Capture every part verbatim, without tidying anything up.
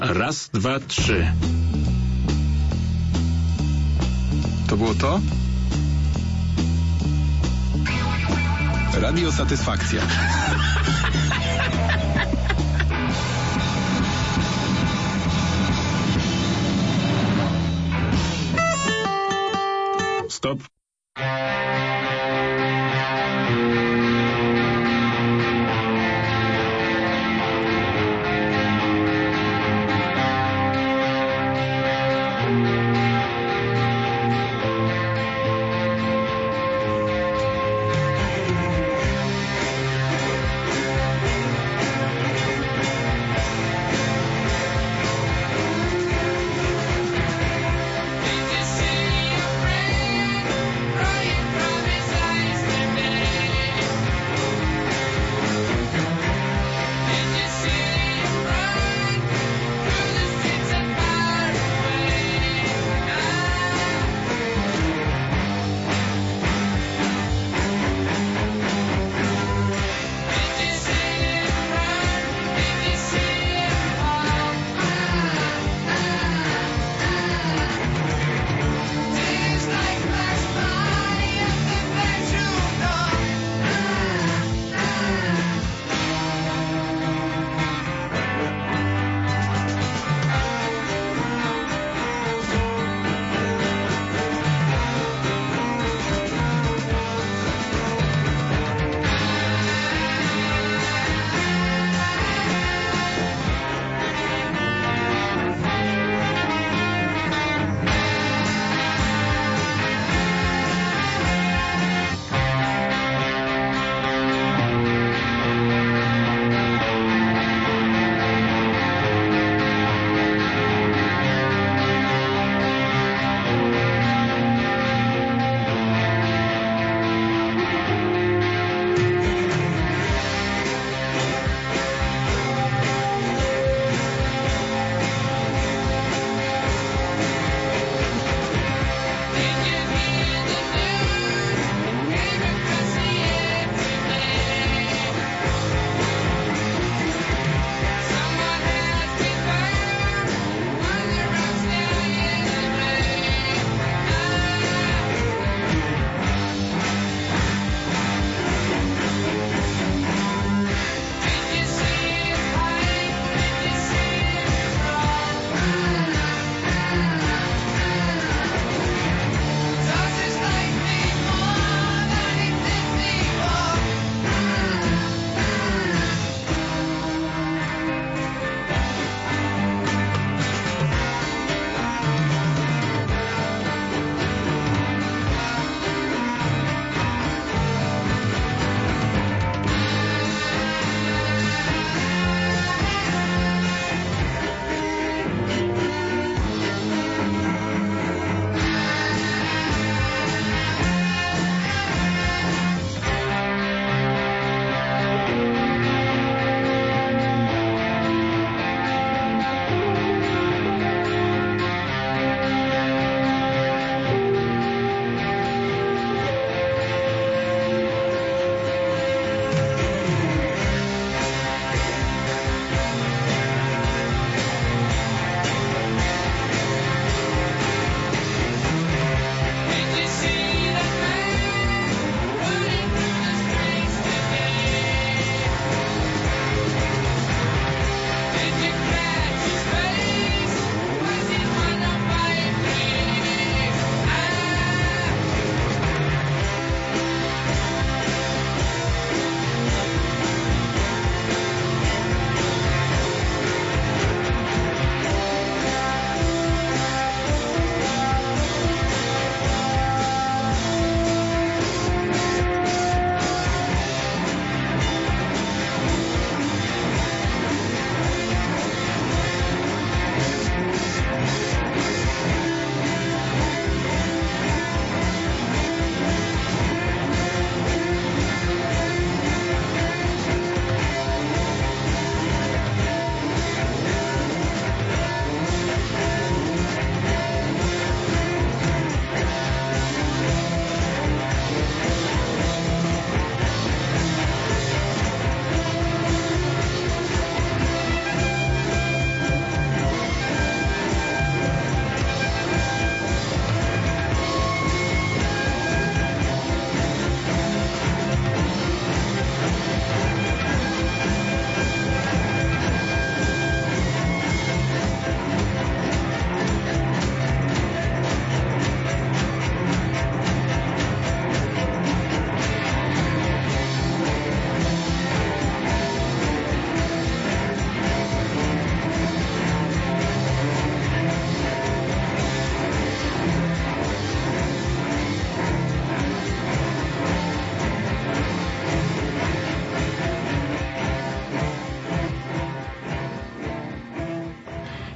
Raz, dwa, trzy. To było to? Radio Satysfakcja. Stop. Did you see your friend crying?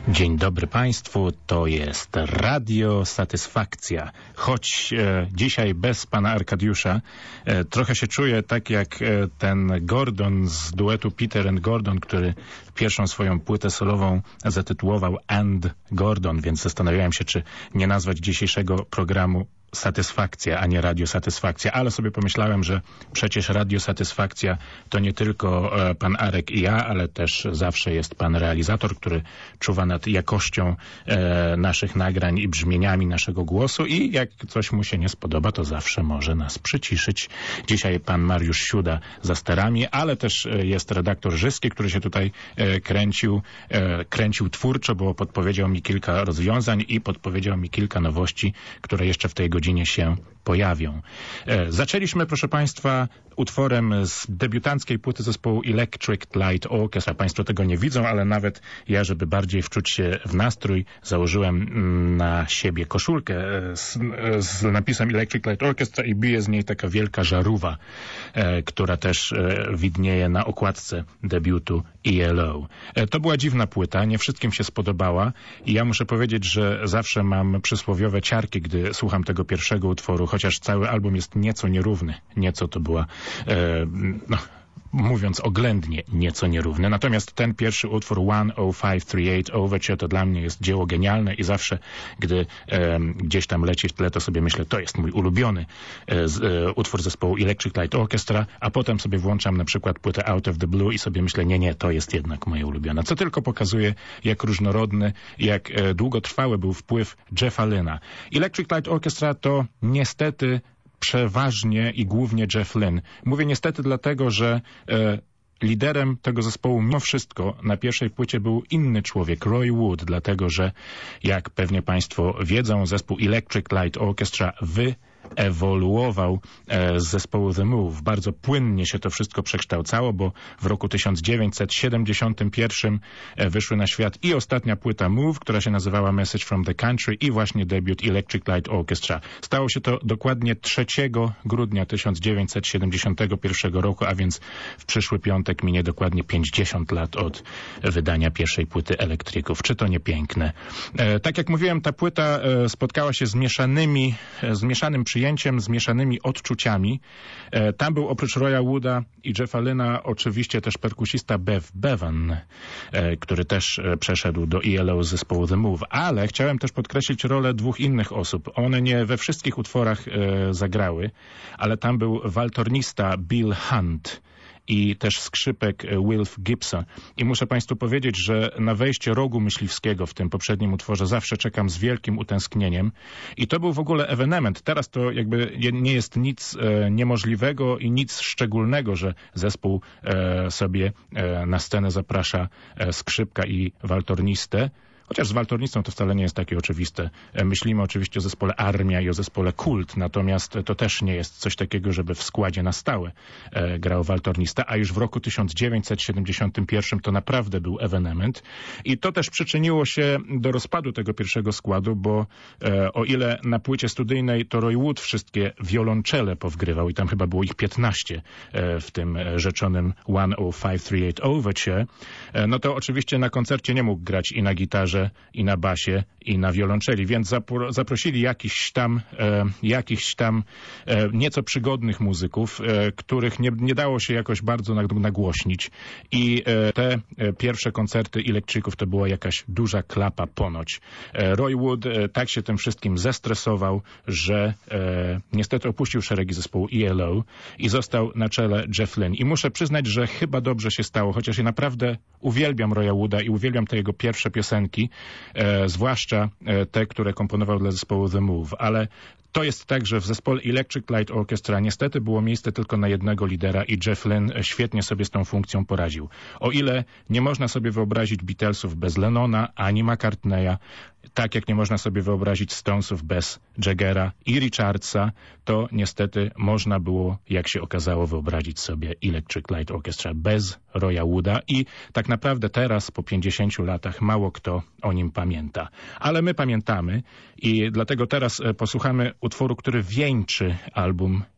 Dzień dobry Państwu, to jest Radio Satysfakcja. Choć e, dzisiaj bez pana Arkadiusza, e, trochę się czuję tak jak e, ten Gordon z duetu Peter and Gordon, który pierwszą swoją płytę solową zatytułował And Gordon, więc zastanawiałem się, czy nie nazwać dzisiejszego programu Satysfakcja, a nie Radio Satysfakcja, ale sobie pomyślałem, że przecież Radio Satysfakcja to nie tylko e, pan Arek i ja, ale też zawsze jest pan realizator, który czuwa nad jakością e, naszych nagrań i brzmieniami naszego głosu i jak coś mu się nie spodoba, to zawsze może nas przyciszyć. Dzisiaj pan Mariusz Siuda za sterami, ale też e, jest redaktor Żyski, który się tutaj e, kręcił, e, kręcił twórczo, bo podpowiedział mi kilka rozwiązań i podpowiedział mi kilka nowości, które jeszcze w tej godzinie się pojawią. E, zaczęliśmy, proszę Państwa, utworem z debiutanckiej płyty zespołu Electric Light Orchestra. Państwo tego nie widzą, ale nawet ja, żeby bardziej wczuć się w nastrój, założyłem mm, na siebie koszulkę z, z napisem Electric Light Orchestra i bije z niej taka wielka żarówa, e, która też e, widnieje na okładce debiutu E L O. E, to była dziwna płyta, nie wszystkim się spodobała i ja muszę powiedzieć, że zawsze mam przysłowiowe ciarki, gdy słucham tego pierwszego utworu, chociaż cały album jest nieco nierówny. Nieco to była, e, no, mówiąc oględnie, nieco nierówny. Natomiast ten pierwszy utwór tysiąc pięćset trzydzieści osiem Overture to dla mnie jest dzieło genialne i zawsze, gdy e, gdzieś tam leci w tle, to sobie myślę, to jest mój ulubiony e, z, e, utwór zespołu Electric Light Orchestra, a potem sobie włączam na przykład płytę Out of the Blue i sobie myślę, nie, nie, to jest jednak moje ulubione. Co tylko pokazuje, jak różnorodny, jak e, długotrwały był wpływ Jeffa Lynna. Electric Light Orchestra to niestety przeważnie i głównie Jeff Lynne. Mówię niestety dlatego, że e, liderem tego zespołu mimo wszystko na pierwszej płycie był inny człowiek, Roy Wood, dlatego że jak pewnie Państwo wiedzą, zespół Electric Light Orchestra wy ewoluował e, z zespołu The Move. Bardzo płynnie się to wszystko przekształcało, bo w roku tysiąc dziewięćset siedemdziesiątym pierwszym e, wyszły na świat i ostatnia płyta Move, która się nazywała Message from the Country i właśnie debiut Electric Light Orchestra. Stało się to dokładnie trzeciego grudnia tysiąc dziewięćset siedemdziesiątego pierwszego roku, a więc w przyszły piątek minie dokładnie pięćdziesiąt lat od wydania pierwszej płyty Elektryków. Czy to nie piękne? E, tak jak mówiłem, ta płyta e, spotkała się z mieszanymi, e, z mieszanym przyjęciem, z mieszanymi odczuciami. E, tam był oprócz Roya Wooda i Jeffa Lynna oczywiście też perkusista Bev Bevan, e, który też e, przeszedł do E L O z zespołu The Move. Ale chciałem też podkreślić rolę dwóch innych osób. One nie we wszystkich utworach e, zagrały, ale tam był waltornista Bill Hunt i też skrzypek Wilf Gibson. I muszę Państwu powiedzieć, że na wejście Rogu Myśliwskiego w tym poprzednim utworze zawsze czekam z wielkim utęsknieniem. I to był w ogóle ewenement. Teraz to jakby nie jest nic e, niemożliwego i nic szczególnego, że zespół e, sobie e, na scenę zaprasza e, skrzypka i waltornistę. Chociaż z waltornictwem to wcale nie jest takie oczywiste. Myślimy oczywiście o zespole Armia i o zespole Kult, natomiast to też nie jest coś takiego, żeby w składzie na stałe e, grał waltornista, a już w roku tysiąc dziewięćset siedemdziesiątym pierwszym to naprawdę był ewenement i to też przyczyniło się do rozpadu tego pierwszego składu, bo e, o ile na płycie studyjnej to Roy Wood wszystkie wiolonczele powgrywał i tam chyba było ich piętnaście e, w tym rzeczonym tysiąc pięćset trzydzieści osiem Overture, e, no to oczywiście na koncercie nie mógł grać i na gitarze, i na basie, i na wiolonczeli, więc zapro, zaprosili jakichś tam, e, jakichś tam e, nieco przygodnych muzyków, e, których nie, nie dało się jakoś bardzo nagłośnić i e, te e, pierwsze koncerty Elektryków to była jakaś duża klapa ponoć. E, Roy Wood e, tak się tym wszystkim zestresował, że e, niestety opuścił szeregi zespołu E L O i został na czele Jeff Lynne. I muszę przyznać, że chyba dobrze się stało, chociaż ja naprawdę uwielbiam Roya Wooda i uwielbiam te jego pierwsze piosenki, e, zwłaszcza e, te, które komponował dla zespołu The Move, ale to jest tak, że w zespole Electric Light Orchestra niestety było miejsce tylko na jednego lidera i Jeff Lynne świetnie sobie z tą funkcją poradził. O ile nie można sobie wyobrazić Beatlesów bez Lennona ani McCartneya, tak jak nie można sobie wyobrazić Stonesów bez Jaggera i Richardsa, to niestety można było, jak się okazało, wyobrazić sobie Electric Light Orchestra bez Roya Wooda i tak naprawdę teraz, po pięćdziesięciu latach, mało kto o nim pamięta. Ale my pamiętamy i dlatego teraz posłuchamy utworu, który wieńczy album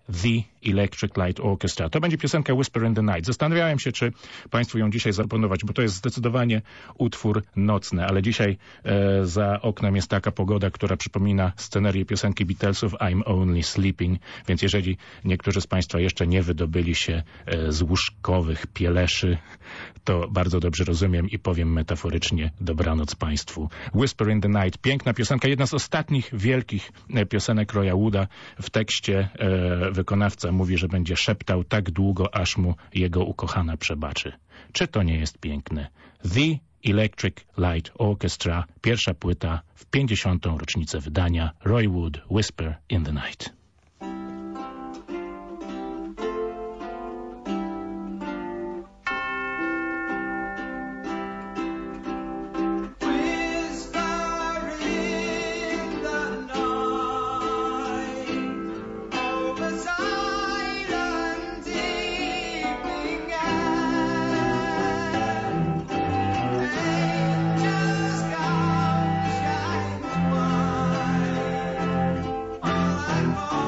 The Electric Light Orchestra. To będzie piosenka Whisper in the Night. Zastanawiałem się, czy Państwu ją dzisiaj zaproponować, bo to jest zdecydowanie utwór nocny, ale dzisiaj e, za oknem jest taka pogoda, która przypomina scenerię piosenki Beatlesów I'm Only Sleeping, więc jeżeli niektórzy z Państwa jeszcze nie wydobyli się e, z łóżkowych pieleszy, to bardzo dobrze rozumiem i powiem metaforycznie dobranoc Państwu. Whisper in the Night. Piękna piosenka, jedna z ostatnich wielkich e, piosenek Roya Wooda. W tekście e, wykonawca mówi, że będzie szeptał tak długo, aż mu jego ukochana przebaczy. Czy to nie jest piękne? The Electric Light Orchestra, pierwsza płyta w pięćdziesiątą rocznicę wydania. Roy Wood, Whisper in the Night. I'm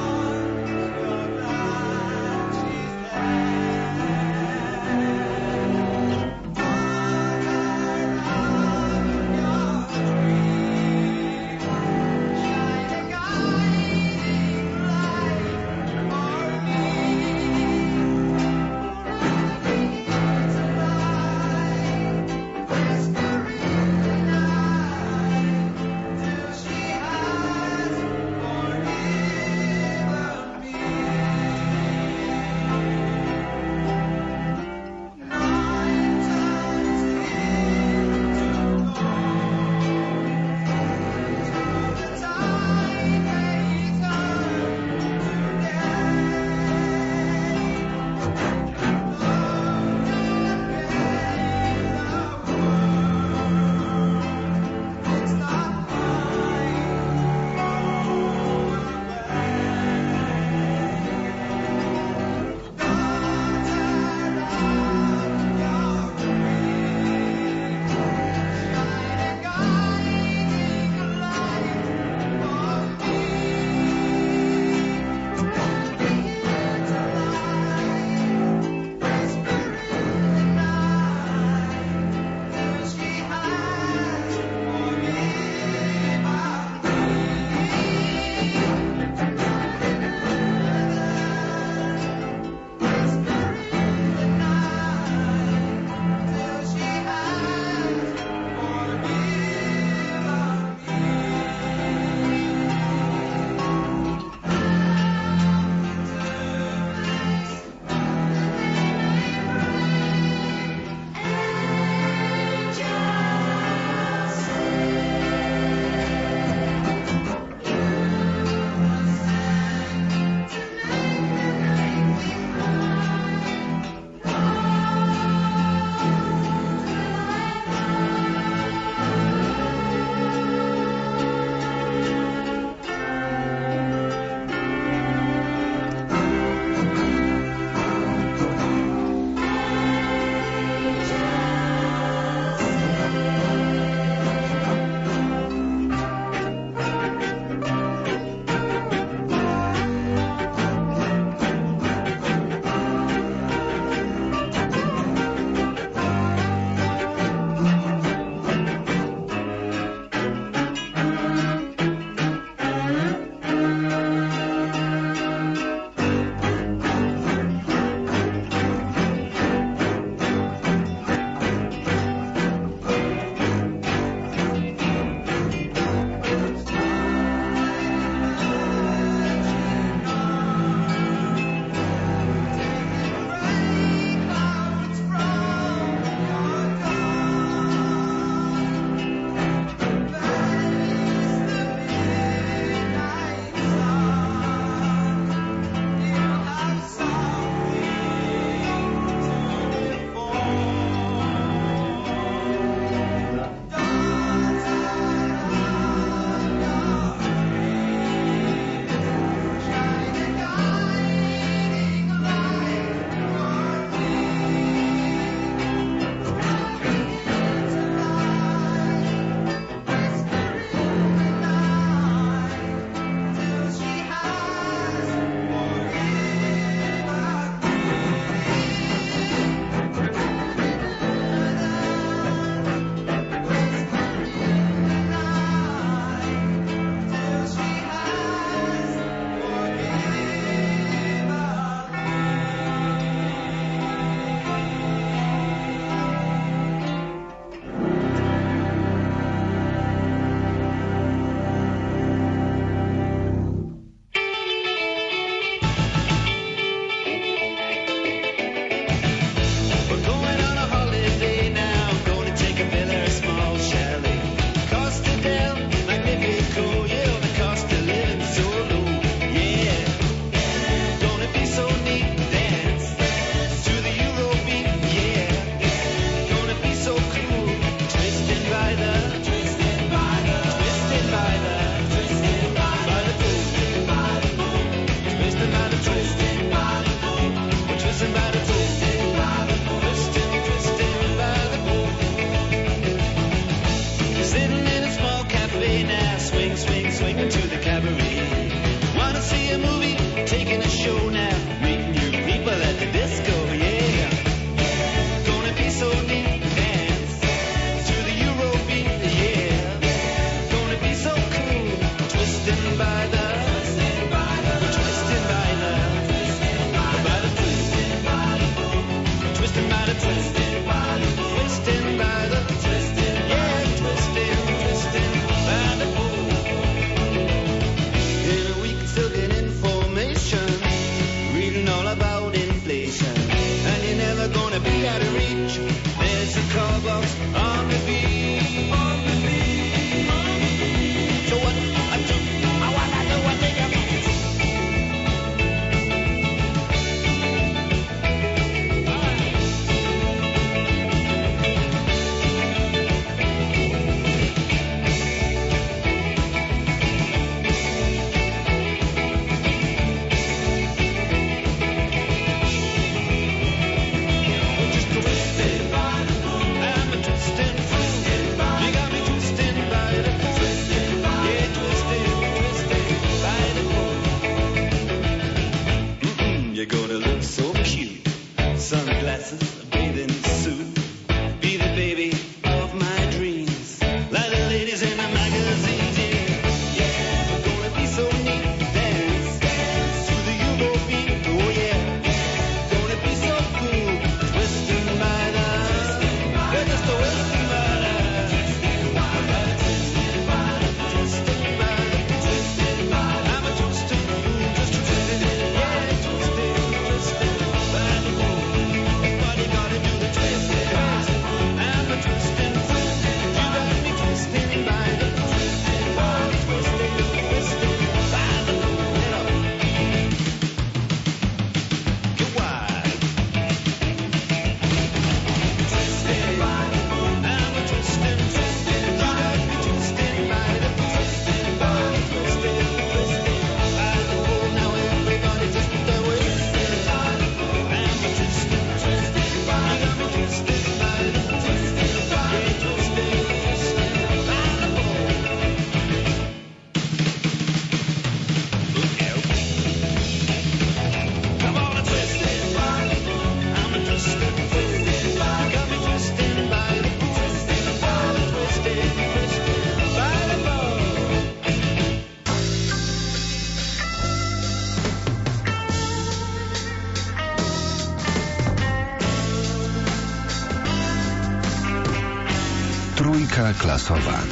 Trójka klasowa.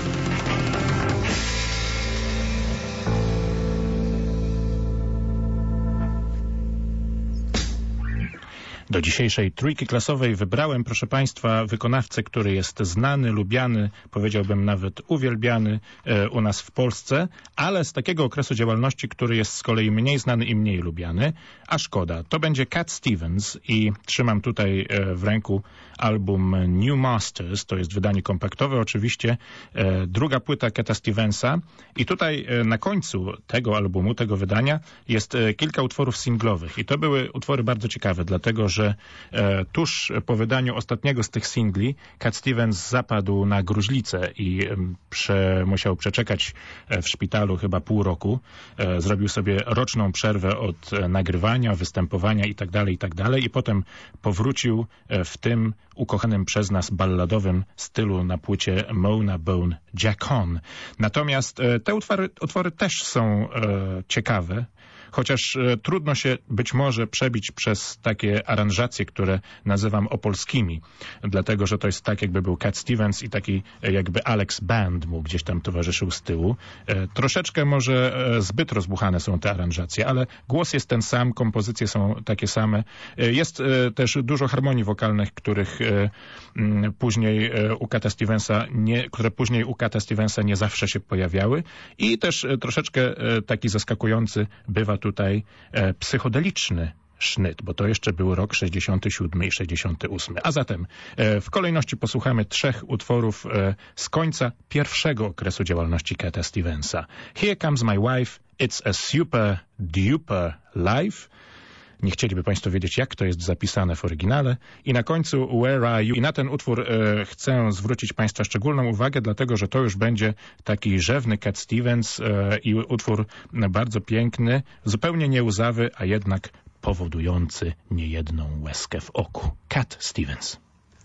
Do dzisiejszej trójki klasowej wybrałem, proszę Państwa, wykonawcę, który jest znany, lubiany, powiedziałbym nawet uwielbiany e, u nas w Polsce, ale z takiego okresu działalności, który jest z kolei mniej znany i mniej lubiany, a szkoda. To będzie Cat Stevens i trzymam tutaj e, w ręku album New Masters, to jest wydanie kompaktowe oczywiście, e, druga płyta Cata Stevensa i tutaj e, na końcu tego albumu, tego wydania jest e, kilka utworów singlowych i to były utwory bardzo ciekawe, dlatego że że e, tuż po wydaniu ostatniego z tych singli Cat Stevens zapadł na gruźlicę i e, prze, musiał przeczekać e, w szpitalu chyba pół roku. E, zrobił sobie roczną przerwę od e, nagrywania, występowania itd., itd. i potem powrócił e, w tym ukochanym przez nas balladowym stylu na płycie Mona Bone Jack On. Natomiast e, te utwory, utwory też są e, ciekawe, chociaż e, trudno się być może przebić przez takie aranżacje, które nazywam opolskimi, dlatego że to jest tak, jakby był Cat Stevens i taki e, jakby Alex Band mu gdzieś tam towarzyszył z tyłu. E, troszeczkę może e, zbyt rozbuchane są te aranżacje, ale głos jest ten sam, kompozycje są takie same. E, jest e, też dużo harmonii wokalnych, których e, m, później e, u Cata Stevensa nie, które później u Cata Stevensa nie zawsze się pojawiały i też e, troszeczkę e, taki zaskakujący bywa tutaj e, psychodeliczny sznyt, bo to jeszcze był rok sześćdziesiąty siódmy i sześćdziesiąty ósmy. A zatem e, w kolejności posłuchamy trzech utworów e, z końca pierwszego okresu działalności Cata Stevensa. Here Comes My Wife, It's a Super Duper Life. Nie chcieliby Państwo wiedzieć, jak to jest zapisane w oryginale. I na końcu Where Are You? I na ten utwór e, chcę zwrócić Państwa szczególną uwagę, dlatego że to już będzie taki rzewny Cat Stevens e, i utwór bardzo piękny, zupełnie nie łzawy, a jednak powodujący niejedną łezkę w oku. Cat Stevens.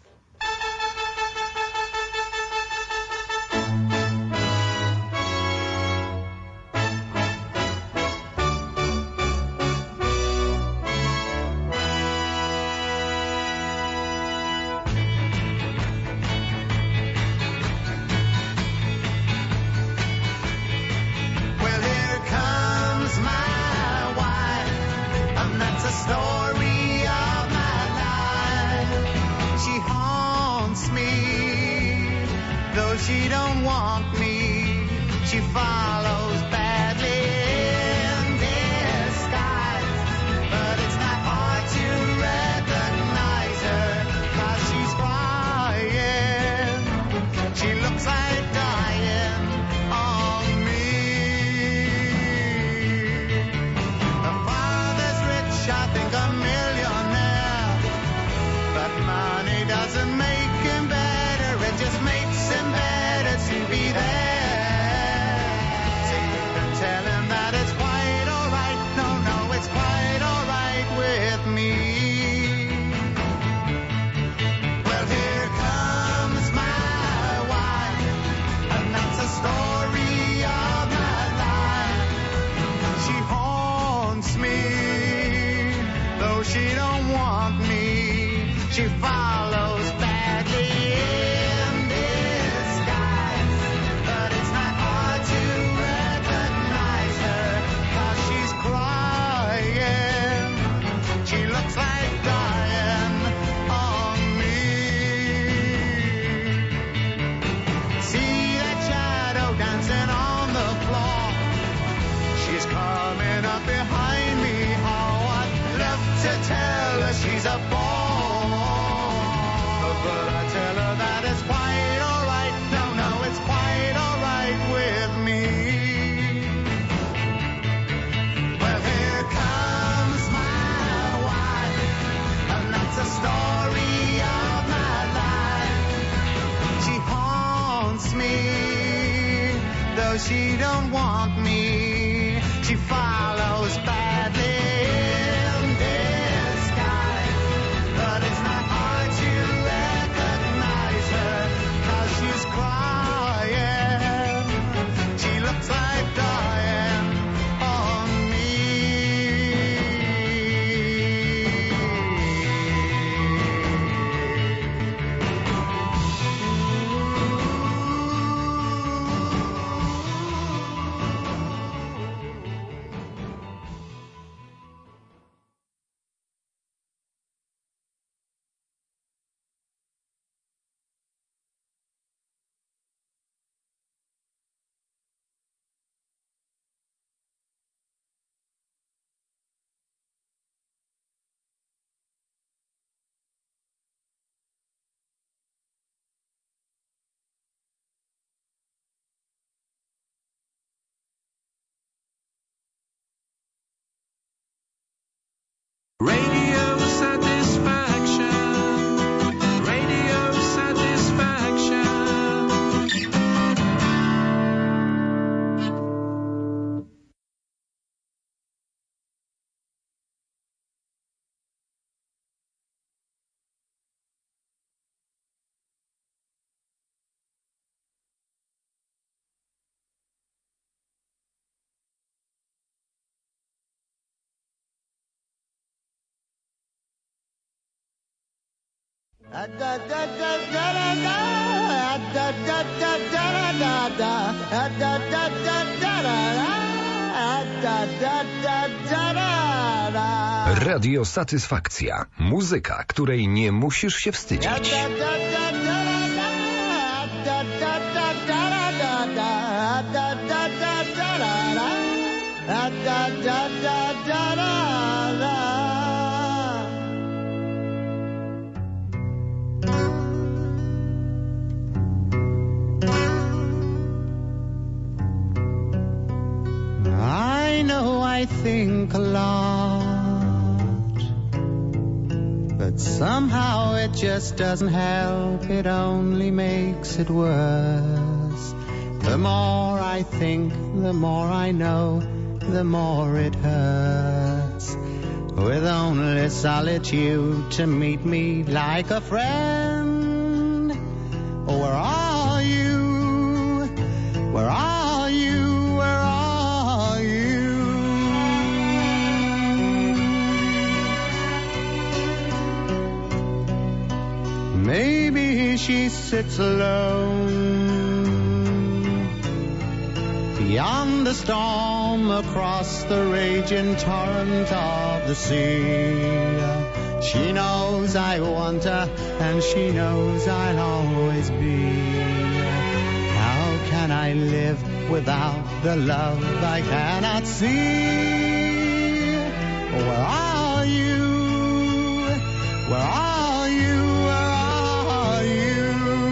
She don't want me, she follows badly in disguise, but it's not hard to recognize her, 'cause she's crying, she looks like dying on me. Her father's rich, I think a millionaire, but money doesn't make him better, it just makes him better to be there. So you can tell him that it's quite alright. No, no, it's quite alright with me. Well, here comes my wife, and that's the story of my life. She haunts me, though she don't want me. She follows badly. She's a bore, but I tell her that it's quite alright. No, no, it's quite alright with me. Well, here comes my wife, and that's the story of my life. She haunts me, though she don't want me. She follows badly. Radio Satisfaction. Radio Satisfaction. Radio Satysfakcja. Muzyka, której nie musisz się wstydzić. I know I think a lot, but somehow it just doesn't help, it only makes it worse. The more I think, the more I know, the more it hurts. With only solitude to meet me like a friend. Oh, where are you? Where are you? Where are you? Maybe she sits alone beyond the storm, across the raging torrent of the sea. She knows I want her, and she knows I'll always be. How can I live without the love I cannot see? Where are you? Where are you? Where are you?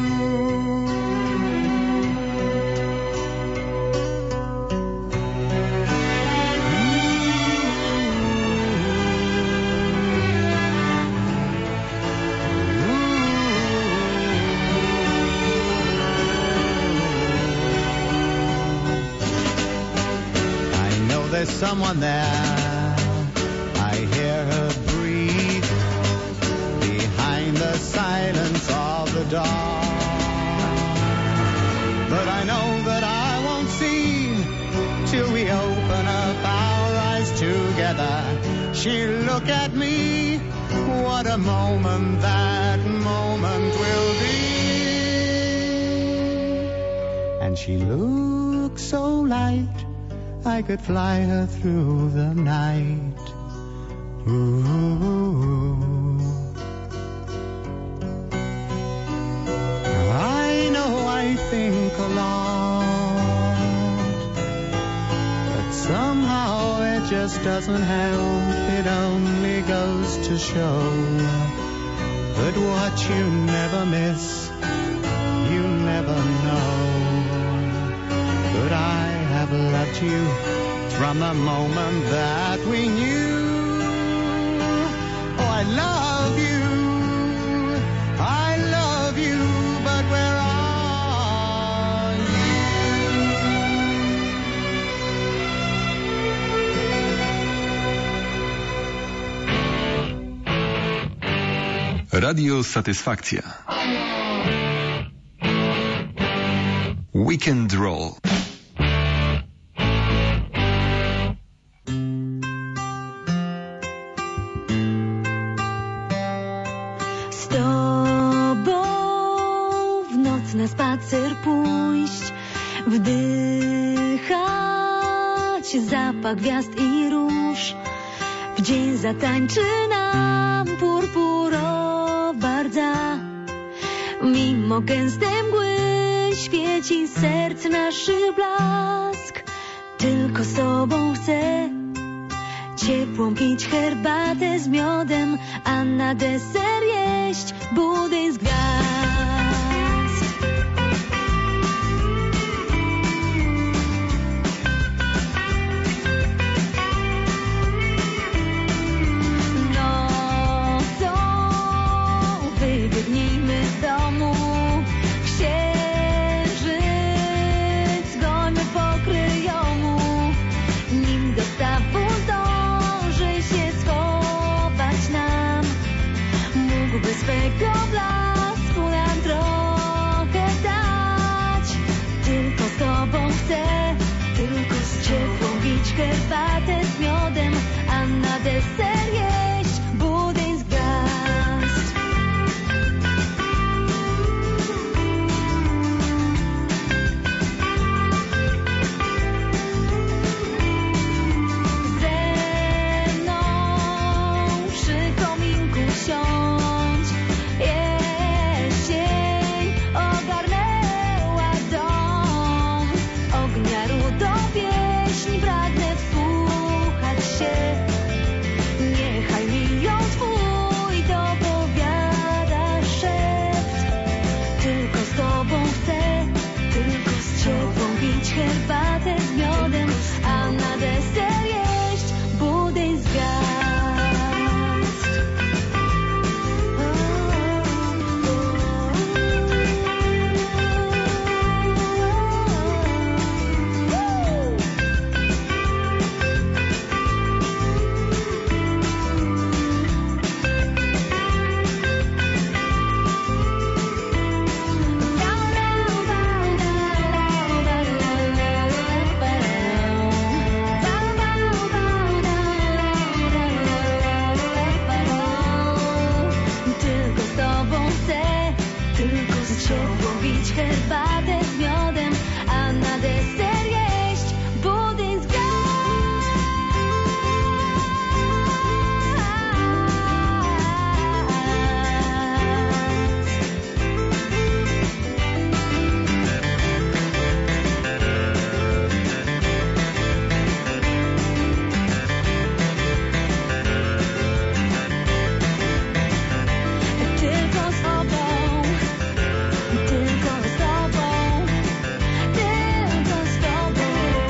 There's someone there, I hear her breathe behind the silence of the dark. But I know that I won't see till we open up our eyes together. She'll look at me, what a moment that moment will be. And she looks so light, I could fly her through the night. Ooh. I know I think a lot, but somehow it just doesn't help. It only goes to show that what you never miss, you never know. But I have loved you from the moment that we knew. Oh, I love you, I love you, but where are you? Radio Satysfakcja. Weekend Roll. Na spacer pójść, wdychać zapach gwiazd i róż. W dzień zatańczy nam purpurowa rdza. Mimo gęstej mgły świeci serc naszy blask. Tylko sobą chcę ciepłą pić herbatę z miodem, a na deser jeść budyń z gwiazd. herbatę z miodem, a na deser jeść budyń z gwiazd. Ze mną przy kominku siądź, jesień ogarnęła dom, ognia rudo pieśń pragnę wsłuchać się. Niechaj milion twój dopowiada szept. Tylko z tobą chcę, tylko z ciebą pić herbatę z miodem, a na deser jeść budyń z gwiazd. Tylko z tobą chcę, tylko z ciebą pić herbatę z miodem, a na deser jeść budyń z gwiazd. Tylko z tobą, tylko z tobą, tylko z tobą.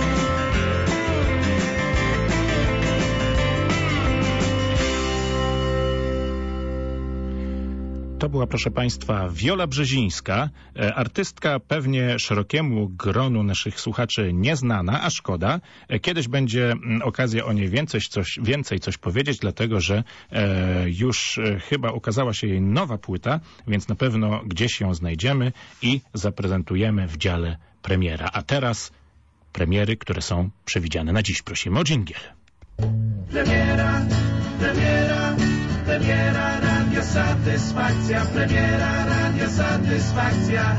To była, proszę Państwa, Wiola Brzezińska, e, artystka pewnie szerokiemu gronu naszych słuchaczy nieznana, a szkoda. E, Kiedyś będzie mm, okazja o niej więcej coś, więcej coś powiedzieć, dlatego że e, już e, chyba ukazała się jej nowa płyta, więc na pewno gdzieś ją znajdziemy i zaprezentujemy w dziale premiera. A teraz premiery, które są przewidziane na dziś. Prosimy o dżingiel. Premiera, premiera, premiera, Radio Satysfakcja, premiera, Radio Satysfakcja.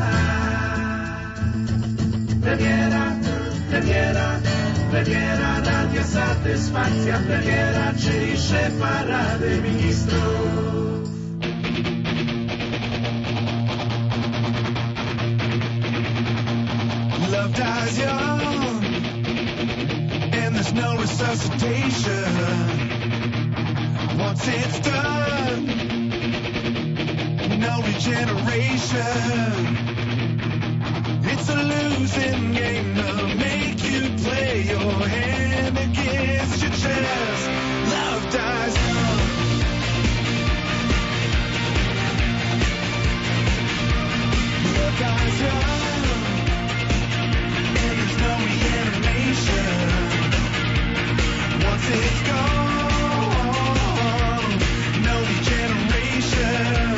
Premiera, premiera, premiera, Radio Satysfakcja, premiera, czyli szefa Rady Ministrów. Love dies young, and there's no resuscitation. Once it's done, no regeneration. It's a losing game to make you play your hand against your chest. Love dies young. Love dies young, and there's no reanimation. Once it's gone, no regeneration.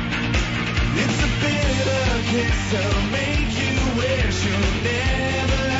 It's a bitter kiss that'll make you wish you'll never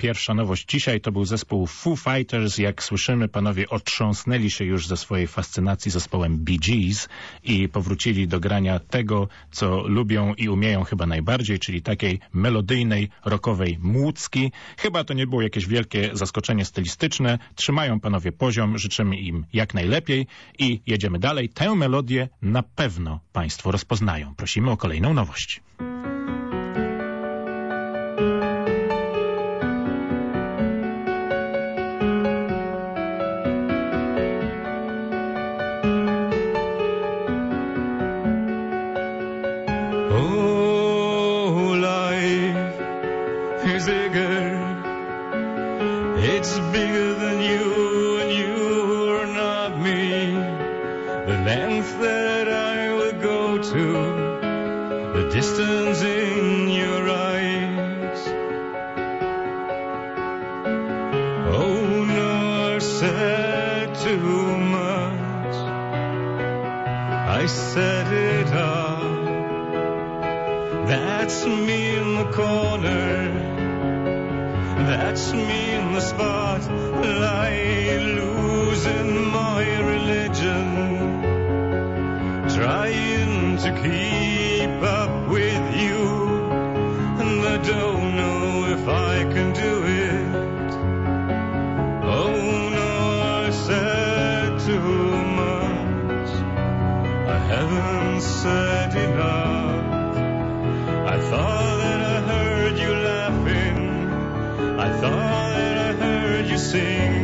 pierwsza nowość dzisiaj to był zespół Foo Fighters. Jak słyszymy, panowie otrząsnęli się już ze swojej fascynacji zespołem Bee Gees i powrócili do grania tego, co lubią i umieją chyba najbardziej, czyli takiej melodyjnej, rockowej młódzki. Chyba to nie było jakieś wielkie zaskoczenie stylistyczne. Trzymają panowie poziom, życzymy im jak najlepiej i jedziemy dalej. Tę melodię na pewno państwo rozpoznają. Prosimy o kolejną nowość. It's bigger than you, and you are not me. The length that I will go to, the distance in your eyes. Oh no, I said too much. I set it up. That's me in the corner. That's me in the spotlight, losing my religion, trying to keep up with you, and I don't know if I can do it. Oh no, I said too much. I haven't said enough. I thought that I heard you laughing. I thought that I heard you sing.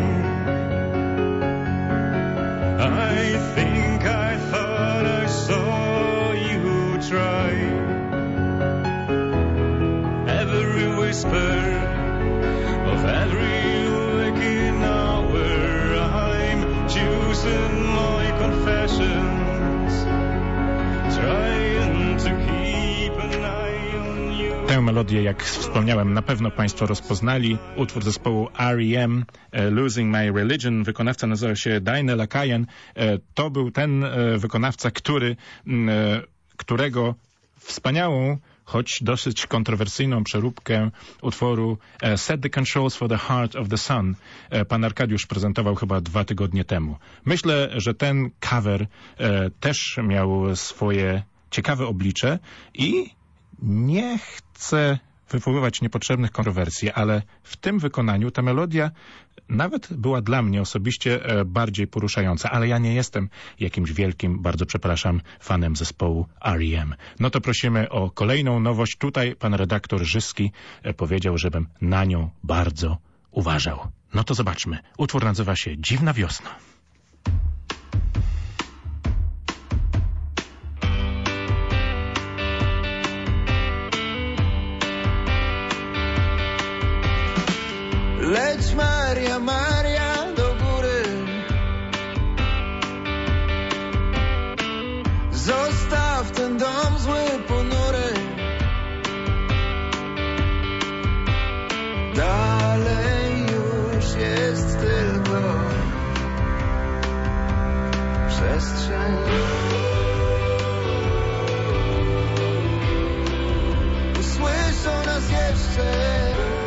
I think I thought I saw you try. Every whisper of every waking hour, I'm choosing my confessions, trying to keep an eye on you. Tę melodię, jak wspomniałem, na pewno państwo rozpoznali. Utwór zespołu R E M, e, Losing My Religion. Wykonawca nazywa się Daine Lakajen. E, to był ten e, wykonawca, który, m, e, którego wspaniałą, choć dosyć kontrowersyjną przeróbkę utworu e, Set the Controls for the Heart of the Sun e, pan Arkadiusz prezentował chyba dwa tygodnie temu. Myślę, że ten cover e, też miał swoje ciekawe oblicze i nie chcę wywoływać niepotrzebnych kontrowersji, ale w tym wykonaniu ta melodia nawet była dla mnie osobiście bardziej poruszająca, ale ja nie jestem jakimś wielkim, bardzo przepraszam, fanem zespołu R E M. No to prosimy o kolejną nowość. Tutaj pan redaktor Żyski powiedział, żebym na nią bardzo uważał. No to zobaczmy. Utwór nazywa się Dziwna Wiosna. Leć Maria, Maria do góry. Zostaw ten dom zły, ponury. Dalej już jest tylko przestrzeń. Usłyszą nas jeszcze.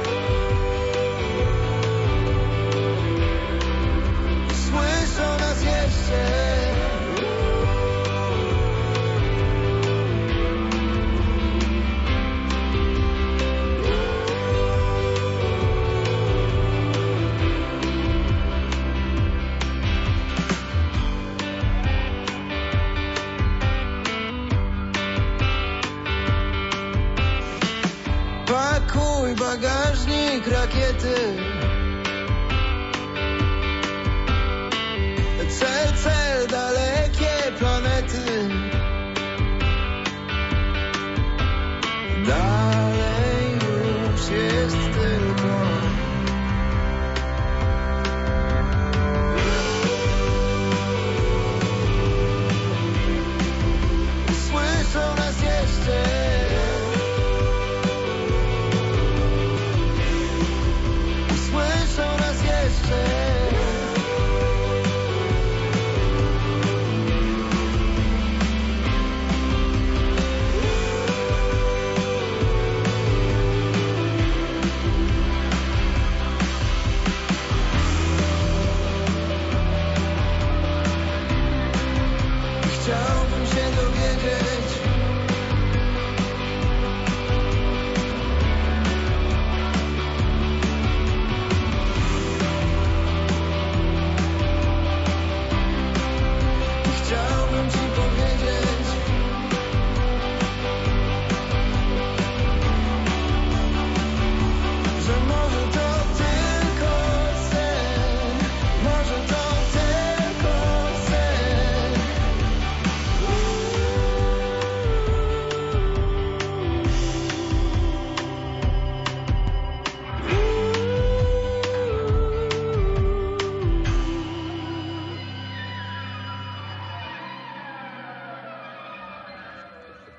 Pakuj bagażnik, rakiety. Cel, cel, dalekie planety. Dalej już jest tylko słyszą nas jeszcze.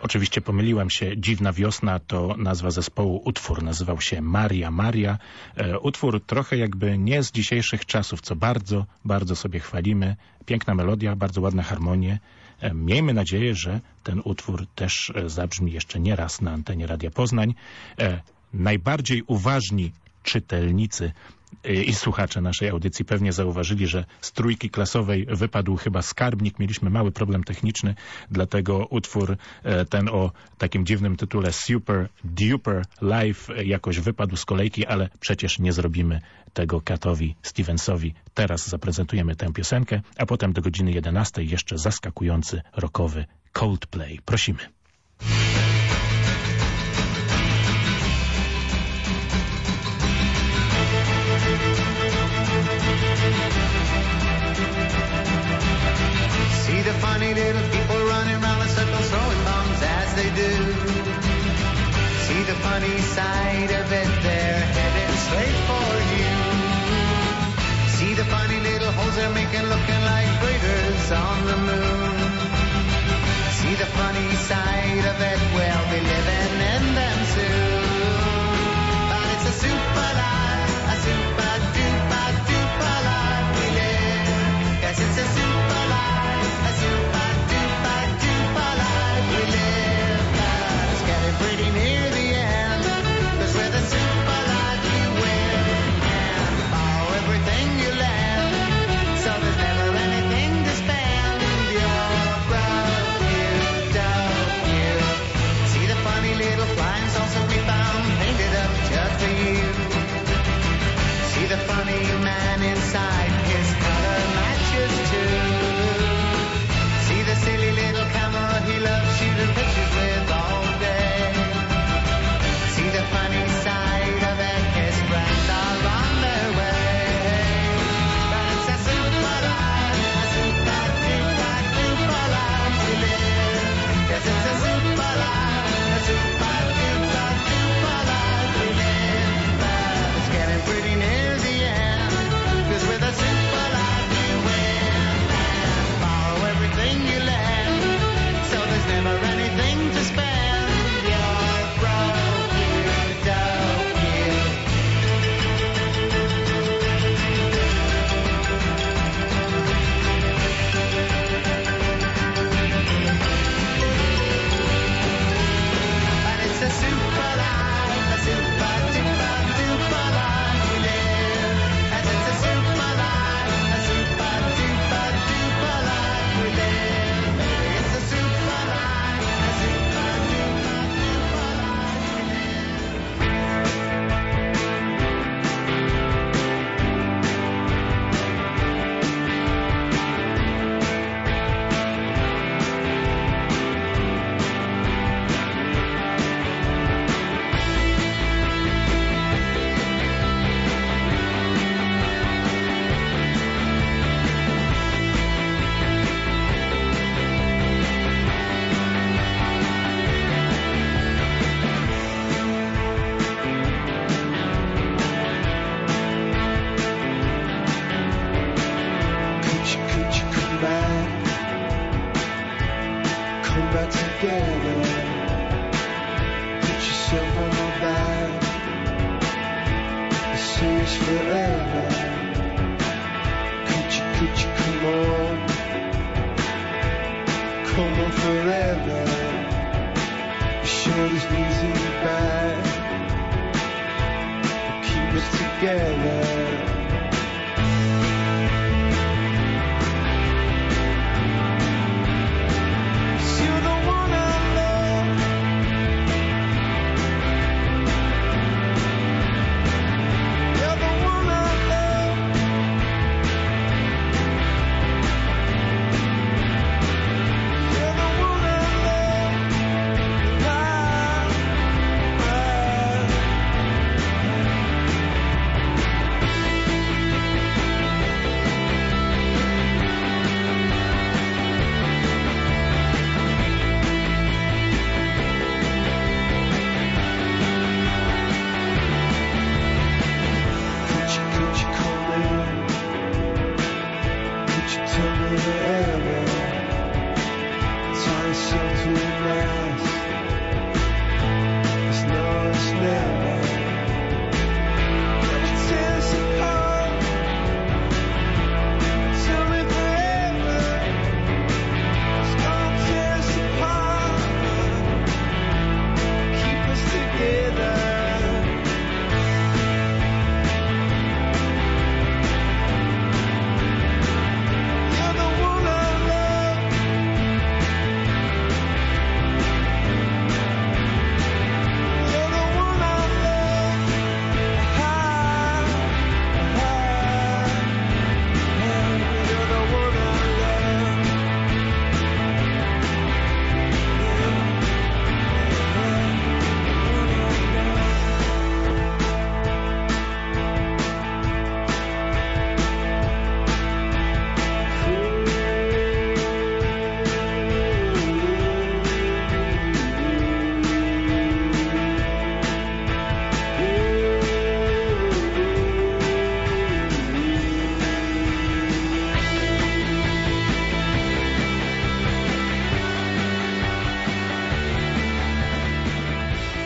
Oczywiście pomyliłem się. Dziwna wiosna to nazwa zespołu. Utwór nazywał się Maria Maria. E, utwór trochę jakby nie z dzisiejszych czasów, co bardzo, bardzo sobie chwalimy. Piękna melodia, bardzo ładne harmonie. E, miejmy nadzieję, że ten utwór też e, zabrzmi jeszcze nie raz na antenie Radia Poznań. E, najbardziej uważni czytelnicy i słuchacze naszej audycji pewnie zauważyli, że z trójki klasowej wypadł chyba skarbnik. Mieliśmy mały problem techniczny, dlatego utwór ten o takim dziwnym tytule Super Duper Live jakoś wypadł z kolejki, ale przecież nie zrobimy tego Katowi Stevensowi. Teraz zaprezentujemy tę piosenkę, a potem do godziny jedenastej jeszcze zaskakujący rockowy Coldplay. Prosimy. See the funny little people running around in circles, throwing bombs as they do. See the funny side of it, they're heading straight for you. See the funny little holes they're making, looking like craters on the moon. See the funny side of it, we'll be living in them soon. But it's a super life, a super duper duper life we live. Yes, it's a super life, a super duper duper life we live. But it's getting pretty near the end, 'cause with a super life you win and borrow everything you lend. So there's never anything to spend. You're broke, you don't you. See the funny little flying saucer we found, painted up just for you. See the funny man inside, his color matches too. See the silly little camera he loves shooting pictures with all day. See the funny side of it, his friends are on their way. But it's a super life, a super duper duper life we live. Yes, it's a super life, a super duper duper life we live. But it's getting pretty near the end, 'cause with a super life you win and borrow everything you lend. So there's never anything to spend. You're broke, you don't you. But it's a super life, a super duper duper life we live. And it's a super life, a super duper duper life we live. Baby, it's a super life, a super duper duper life we live. Could you, could you come back? Come back together. Put yourself on my back. This is forever. Could you, could you come on? Come on forever. Your shoulders, knees in your back. We'll keep us together. You're the one I love. You're the one I love. You're the one I love. Love, love. Could you, could you come in? Could you tell me wherever?